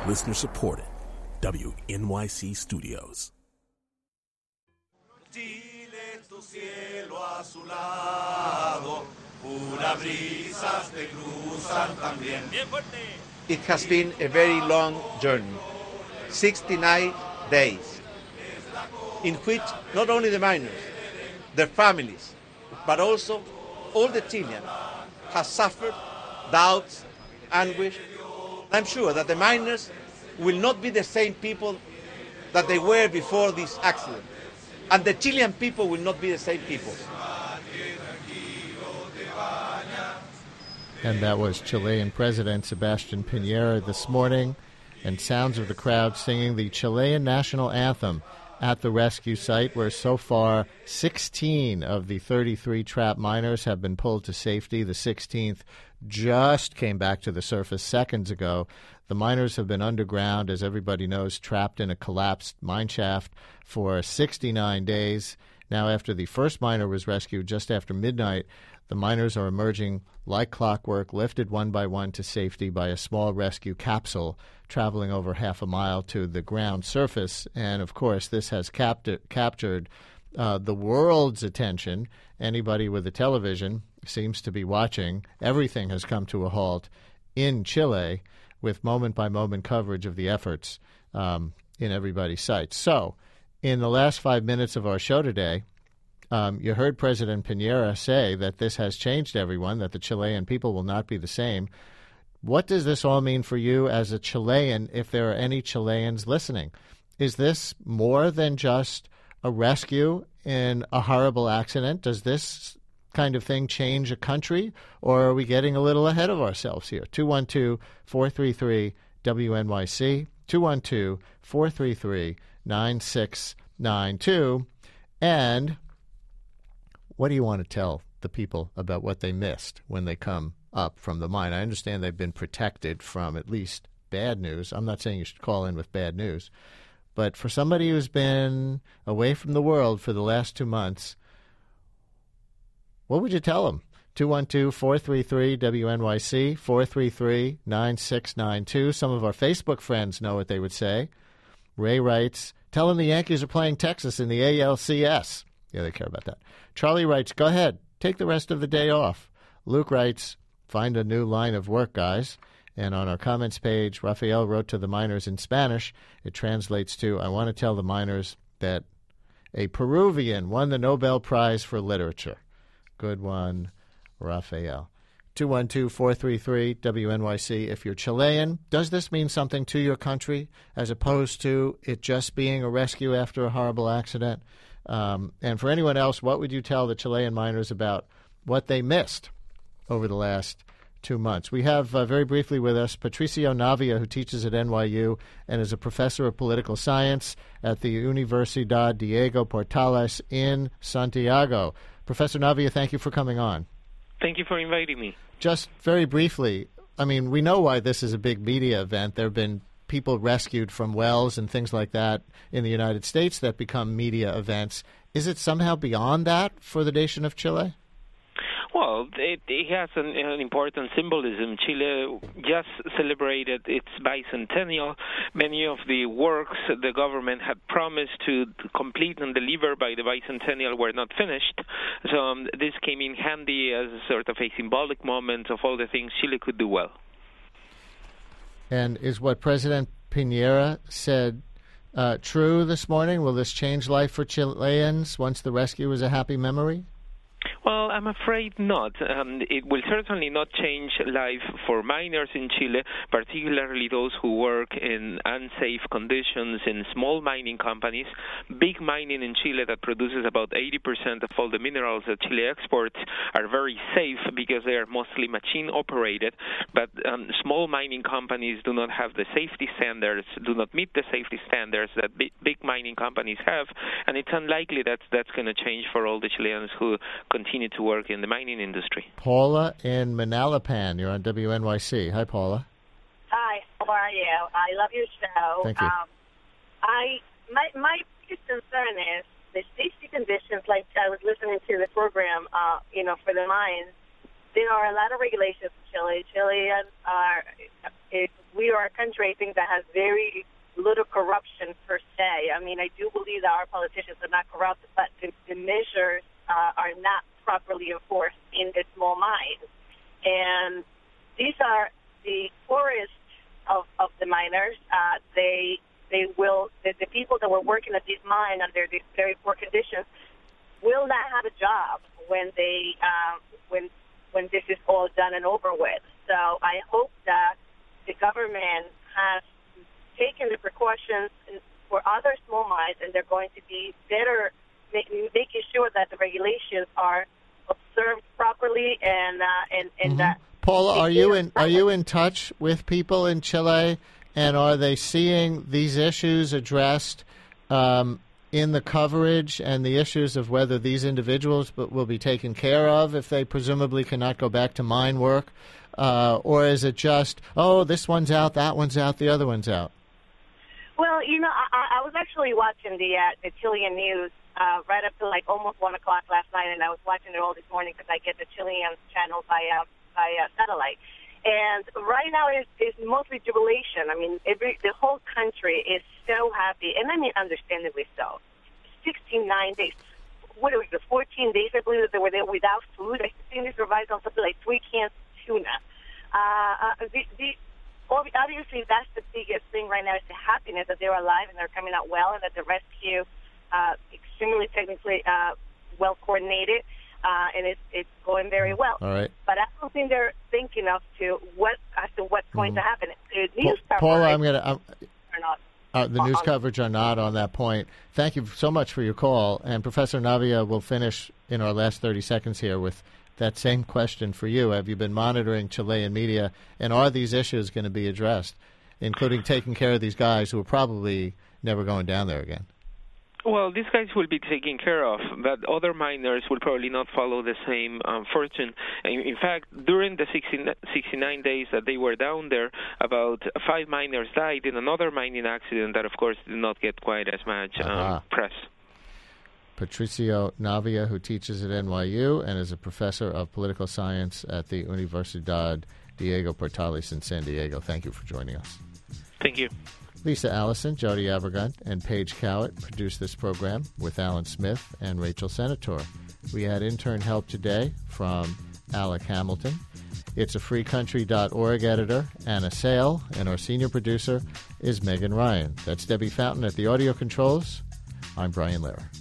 Listener supported. WNYC Studios. Chile, tu cielo azulado, puras brisas te cruzan también. It has been a very long journey, 69 days, in which not only the miners, their families, but also all the Chileans have suffered doubts, anguish. I'm sure that the miners will not be the same people that they were before this accident. And the Chilean people will not be the same people. And that was Chilean President Sebastián Piñera this morning, and sounds of the crowd singing the Chilean national anthem at the rescue site, where so far 16 of the 33 trapped miners have been pulled to safety. The 16th just came back to the surface seconds ago. The miners have been underground, as everybody knows, trapped in a collapsed mine shaft for 69 days. Now, after the first miner was rescued just after midnight, the miners are emerging like clockwork, lifted one by one to safety by a small rescue capsule traveling over half a mile to the ground surface. And, of course, this has captured the world's attention. Anybody with a television seems to be watching. Everything has come to a halt in Chile, with moment-by-moment coverage of the efforts in everybody's sight. So, in the last 5 minutes of our show today, you heard President Piñera say that this has changed everyone, that the Chilean people will not be the same. What does this all mean for you as a Chilean, if there are any Chileans listening? Is this more than just a rescue in a horrible accident? Does this kind of thing change a country, or are we getting a little ahead of ourselves here? 212-433-WNYC, 212-433-9692. And what do you want to tell the people about what they missed when they come up from the mine? I understand they've been protected from at least bad news. I'm not saying you should call in with bad news. But for somebody who's been away from the world for the last 2 months, what would you tell them? 212-433-WNYC, 433-9692. Some of our Facebook friends know what they would say. Ray writes, tell them the Yankees are playing Texas in the ALCS. Yeah, they care about that. Charlie writes, go ahead, take the rest of the day off. Luke writes, find a new line of work, guys. And on our comments page, Rafael wrote to the miners in Spanish. It translates to, I want to tell the miners that a Peruvian won the Nobel Prize for Literature. Good one, Rafael. 212-433-WNYC. If you're Chilean, does this mean something to your country as opposed to it just being a rescue after a horrible accident? And for anyone else, what would you tell the Chilean miners about what they missed over the last 2 months? We have very briefly with us Patricio Navia, who teaches at NYU and is a professor of political science at the Universidad Diego Portales in Santiago. Professor Navia, thank you for coming on. Thank you for inviting me. Just very briefly, I mean, we know why this is a big media event. There have been people rescued from wells and things like that in the United States that become media events. Is it somehow beyond that for the nation of Chile? Well, it has an important symbolism. Chile just celebrated its bicentennial. Many of the works the government had promised to complete and deliver by the bicentennial were not finished. So this came in handy as a sort of a symbolic moment of all the things Chile could do well. And is what President Piñera said true this morning? Will this change life for Chileans once the rescue is a happy memory? Well, I'm afraid not. It will certainly not change life for miners in Chile, particularly those who work in unsafe conditions in small mining companies. Big mining in Chile that produces about 80% of all the minerals that Chile exports are very safe because they are mostly machine-operated, but small mining companies do not have the safety standards, do not meet the safety standards that big mining companies have, and it's unlikely that that's going to change for all the Chileans who continue to work in the mining industry. Paula in Manalapan, you're on WNYC. Hi, Paula. Hi, how are you? I love your show. Thank you. My biggest concern is the safety conditions. Like I was listening to the program, for the mines. There are a lot of regulations in Chile. Chileans are we are a country, I think, that has very little corruption per se. I mean, I do believe that our politicians are not corrupt, but the measures are not properly enforced in the small mines. And these are the poorest of the miners. The people that were working at this mine under these very poor conditions will not have a job when they when this is all done and over with. So I hope that the government has taken the precautions for other small mines, and they're going to be better making sure that the regulations are observed properly and that. Paula, are you in touch with people in Chile, and are they seeing these issues addressed in the coverage and the issues of whether these individuals will be taken care of if they presumably cannot go back to mine work, or is it just, oh, this one's out, that one's out, the other one's out? Well, I was actually watching the Chilean news right up to like almost 1 o'clock last night, and I was watching it all this morning because I get the Chilean channel by satellite. And right now it's mostly jubilation. I mean, the whole country is so happy, and I mean, understandably so. 69 days. What was it, 14 days, I believe, that they were there without food. I think they survived on something like 3 cans of tuna. Obviously, that's the biggest thing right now is the happiness that they're alive and they're coming out well, and that the rescue extremely technically well coordinated, and it's going very well. All right. But I don't think they're thinking as to what's going to happen. The news Paula, the news coverage are not on that point. Thank you so much for your call. And Professor Navia will finish in our last 30 seconds here with that same question for you. Have you been monitoring Chilean media, and are these issues going to be addressed, including taking care of these guys who are probably never going down there again? Well, these guys will be taken care of, but other miners will probably not follow the same fortune. In fact, during the 69 days that they were down there, about 5 miners died in another mining accident that, of course, did not get quite as much press. Patricio Navia, who teaches at NYU and is a professor of political science at the Universidad Diego Portales in San Diego. Thank you for joining us. Thank you. Lisa Allison, Jody Avergunt, and Paige Cowett produced this program with Alan Smith and Rachel Senator. We had intern help today from Alec Hamilton. It's a freecountry.org editor, Anna Sale, and our senior producer is Megan Ryan. That's Debbie Fountain at the audio controls. I'm Brian Lehrer.